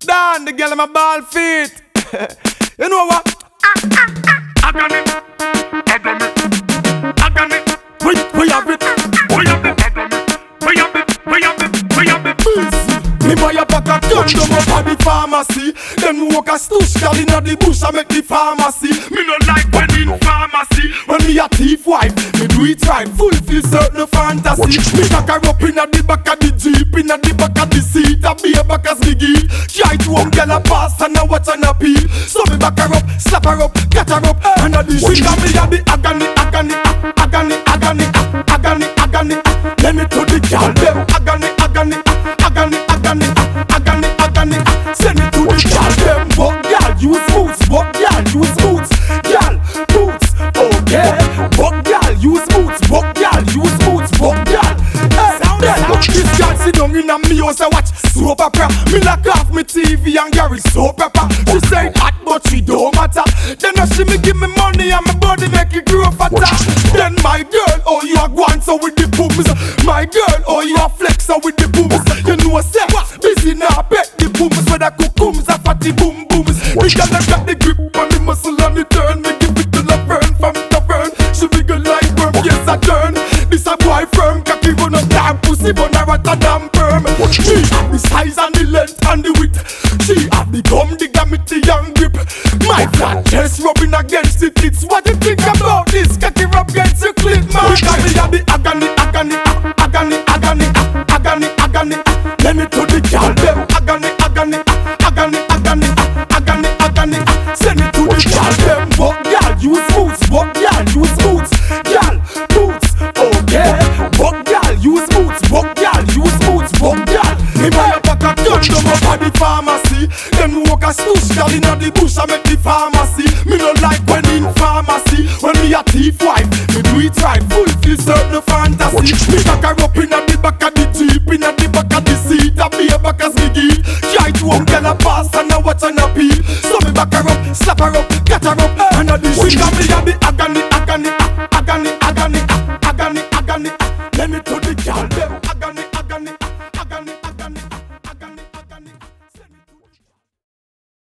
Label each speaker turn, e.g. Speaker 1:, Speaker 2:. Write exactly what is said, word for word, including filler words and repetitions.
Speaker 1: Dan, the girl in my ball feet. You know what? I got it. I got it. I got it. We, we have it. We have it. We have it. We have it. We have it. Me buy a pack of condom up at the pharmacy. Then we walk a stoosh girl inna the bush and make the pharmacy. Me no like when in pharmacy. When me a thief wife, me do it right, fulfill certain fantasy. Me pack her up inna the back of the jeep, inna the back of the seat. A be a back as me give. Try to one girl a pass and a watch and a peel. So me back her up, slap her up, catch her up, and a the shit. And me a the agony, agony, agony, agony, agony, agony. Let me to the girl them agony, agony, agony, agony, agony, agony. Send it to the girl them. What girl use boots? What girl use boots? Girl boots, okay. What girl use boots? What girl use boots? What girl? Hey, then this girl sit down in a me house and watch soap opera. Me lock off me T V and Gary soap opera. She say hot but she don't matter. Then she me give me money and my body make it grow fatter. Then my girl, oh you a go on so with the booms. My girl, oh you a flex so with the booms. You know say busy now bet the booms with the cucumbs and fatty boom booms. Because I got the grip on the muscle and the turn. Me give it to the burn from the burn. She wiggle like worm, yes I turn. This a boy firm, cocky run up damn pussy but I rat a damn perm. She have the size and the length and the width. She have the gum, the gamity and grip. My flat chest rubbing against the tits. What you think about this? Cocky rub against your clit, man. Because me have the agony, agony, agony, agony, agony, agony. Let me to the girl them agony, agony, agony, agony, agony, agony. Send it to the girl them. What girl use boots? What girl use boots? Girl boots, okay. What girl use boots? What girl use boots? What girl? Me buy a pack of condom up at the pharmacy. Then we walk a stoosh girl inna the bush and make the pharmacy. Me no like when in pharmacy. When me a thief wife, me do it right, fulfill certain fantasy. Me pack her up inna the back of the jeep, inna the back of the seat. A be a back as me give. Try to one girl a